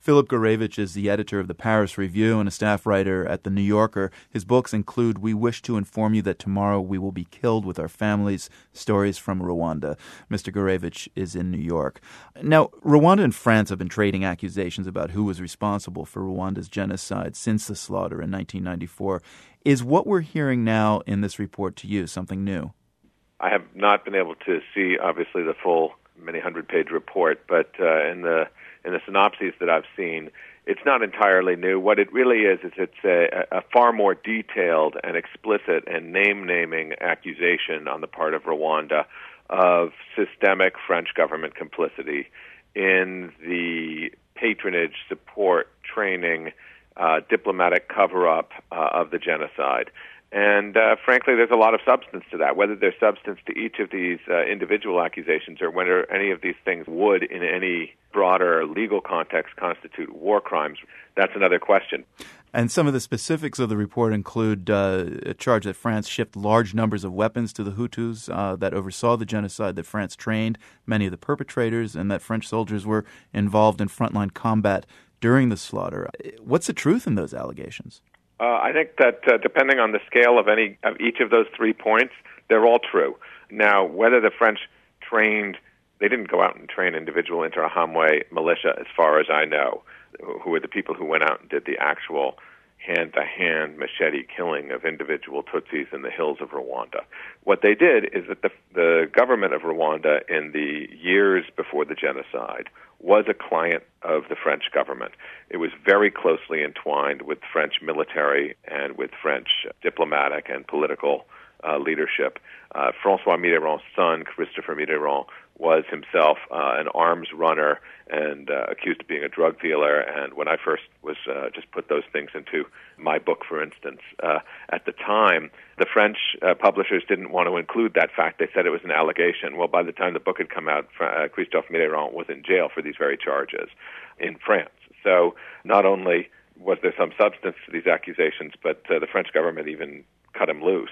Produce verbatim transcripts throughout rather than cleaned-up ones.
Philip Gurevich is the editor of the Paris Review and a staff writer at The New Yorker. His books include We Wish to Inform You That Tomorrow We Will Be Killed with Our Families, Stories from Rwanda. Mister Gurevich is in New York. Now, Rwanda and France have been trading accusations about who was responsible for Rwanda's genocide since the slaughter in nineteen ninety-four. Is what we're hearing now in this report to you something new? I have not been able to see, obviously, the full many hundred-page report, but uh, in the in the synopses that I've seen, it's not entirely new. What it really is is it's a, a far more detailed and explicit and name-naming accusation on the part of Rwanda of systemic French government complicity in the patronage, support, training, uh, diplomatic cover-up uh, of the genocide. And uh, frankly, there's a lot of substance to that. Whether there's substance to each of these uh, individual accusations or whether any of these things would, in any broader legal context, constitute war crimes, that's another question. And some of the specifics of the report include uh, a charge that France shipped large numbers of weapons to the Hutus uh, that oversaw the genocide, that France trained many of the perpetrators, and that French soldiers were involved in frontline combat during the slaughter. What's the truth in those allegations? Uh, I think that uh, depending on the scale of any of each of those three points, they're all true. Now, whether the French trained, they didn't go out and train individual Interahamwe militia, as far as I know, who were the people who went out and did the actual hand-to-hand machete killing of individual Tutsis in the hills of Rwanda. What they did is that the, the government of Rwanda in the years before the genocide was a client of the French government. It was very closely entwined with French military and with French diplomatic and political uh, leadership. Uh, François Mitterrand's son, Christopher Mitterrand, was himself uh, an arms runner and uh, accused of being a drug dealer. And when I first was uh, just put those things into my book, for instance, uh, at the time, the French uh, publishers didn't want to include that fact. They said it was an allegation. Well, by the time the book had come out, uh, Christophe Mitterrand was in jail for these very charges in France. So not only was there some substance to these accusations, but uh, the French government even cut him loose.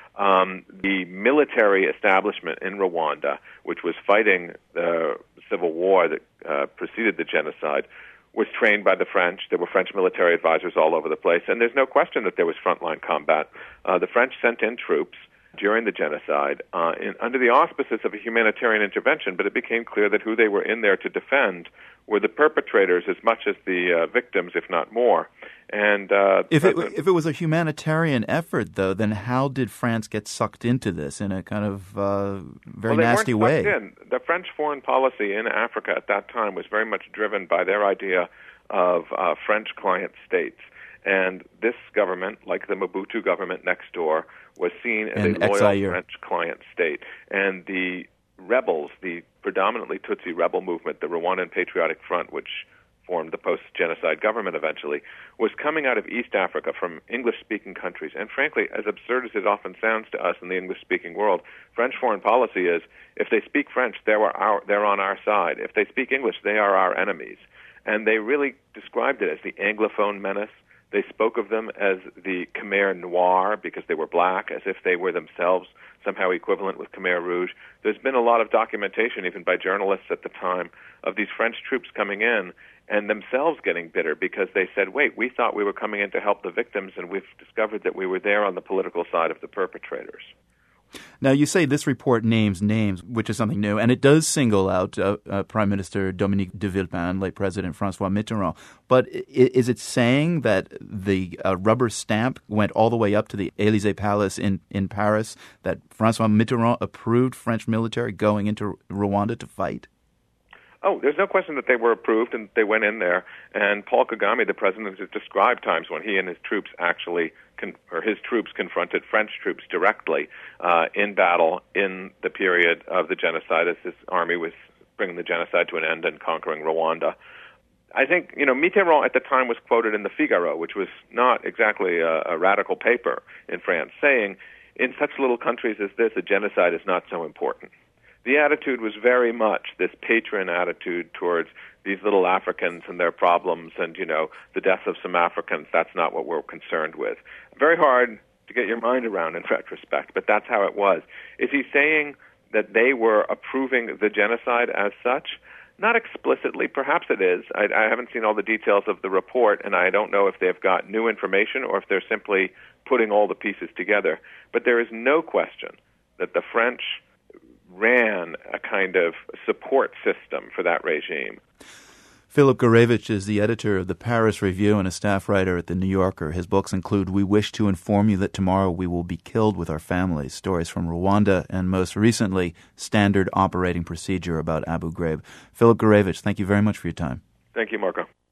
Um, the military establishment in Rwanda, which was fighting the civil war that uh, preceded the genocide, was trained by the French. There were French military advisors all over the place, and there's no question that there was frontline combat. Uh, the French sent in troops during the genocide uh, in, under the auspices of a humanitarian intervention, but it became clear that who they were in there to defend were the perpetrators as much as the uh, victims, if not more. And uh, if it if it was a humanitarian effort, though, then how did France get sucked into this in a kind of uh, very well, they nasty weren't way? Sucked in. The French foreign policy in Africa at that time was very much driven by their idea of uh, French client states. And this government, like the Mobutu government next door, was seen as and a loyal Zaire. French client state. And the rebels, the predominantly Tutsi rebel movement, the Rwandan Patriotic Front, which formed the post-genocide government eventually, was coming out of East Africa from English-speaking countries. And frankly, as absurd as it often sounds to us in the English-speaking world, French foreign policy is, if they speak French, they're, our, they're on our side. If they speak English, they are our enemies. And they really described it as the Anglophone menace. They spoke of them as the Khmer Noir because they were black, as if they were themselves somehow equivalent with Khmer Rouge. There's been a lot of documentation, even by journalists at the time, of these French troops coming in and themselves getting bitter because they said, wait, we thought we were coming in to help the victims, and we've discovered that we were there on the political side of the perpetrators. Now, you say this report names names, which is something new, and it does single out uh, uh, Prime Minister Dominique de Villepin, late President François Mitterrand. But I- is it saying that the uh, rubber stamp went all the way up to the Élysée Palace in, in Paris, that François Mitterrand approved French military going into Rwanda to fight? Oh, there's no question that they were approved and they went in there. And Paul Kagame, the president, has described times when he and his troops actually, con- or his troops confronted French troops directly uh, in battle in the period of the genocide as his army was bringing the genocide to an end and conquering Rwanda. I think, you know, Mitterrand at the time was quoted in the Figaro, which was not exactly a, a radical paper in France, saying, in such little countries as this, a genocide is not so important. The attitude was very much this patron attitude towards these little Africans and their problems and, you know, the death of some Africans. That's not what we're concerned with. Very hard to get your mind around in retrospect, but that's how it was. Is he saying that they were approving the genocide as such? Not explicitly. Perhaps it is. I, I haven't seen all the details of the report, and I don't know if they've got new information or if they're simply putting all the pieces together. But there is no question that the French ran a kind of support system for that regime. Philip Gurevich is the editor of the Paris Review and a staff writer at The New Yorker. His books include We Wish to Inform You That Tomorrow We Will Be Killed with Our Families, stories from Rwanda, and most recently, Standard Operating Procedure about Abu Ghraib. Philip Gurevich, thank you very much for your time. Thank you, Marco.